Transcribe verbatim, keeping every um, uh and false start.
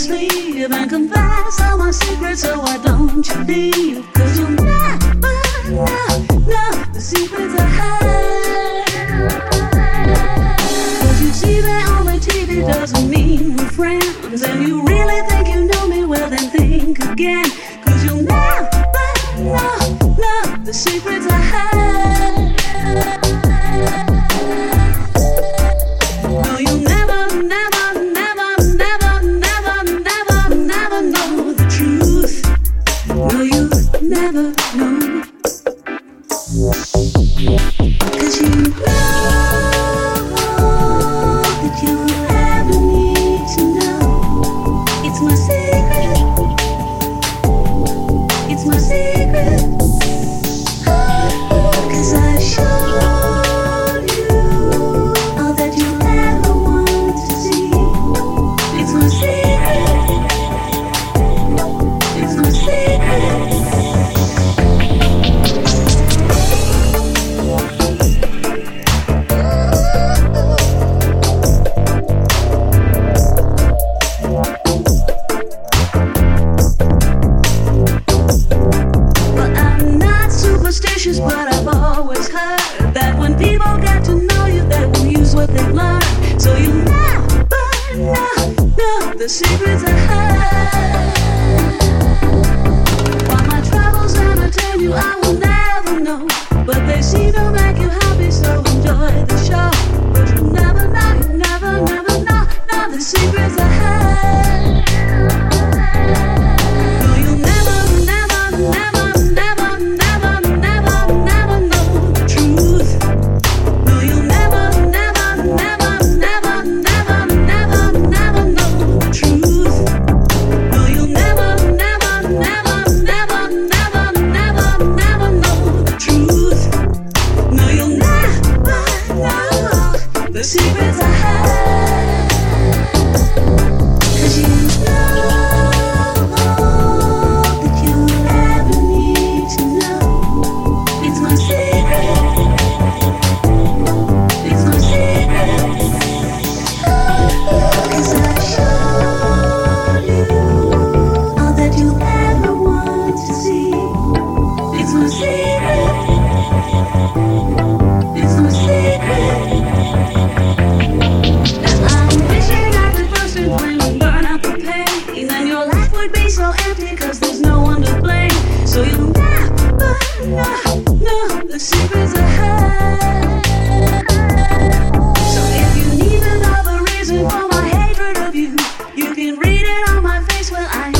sleep and confess all my secrets, so why don't you leave? Cause you'll never know, know the secrets I have. Cause you see me on the T V doesn't mean we're friends, and you really think you know me, well then think again. Cause you'll never know, know the secrets I have. No, you'll never, never, never, never, never, never, never know the truth. No, you never know. Cause you know that you ever need to know. It's my secret. It's my secret. Cause I showed you all that you ever wanted to see. It's my secret. It's my secret. But I've always heard that when people get to know you, they will use what they've learned. So you never know, know the secrets I have. While my travels entertain you, I will never know. But they seem to make you happy, so enjoy the show. But you never know, you never, never know, know the secrets I have. No, you'll never, never, never. The secrets I have. Cause you know that you ever need to know. It's my secret. It's my secret. Cause I showed you all that you ever want to see. It's my secret. It's my secret. So empty cause there's no one to blame. So you'll never know, know the secrets I have. So if you need another reason for my hatred of you, you can read it on my face. Well, I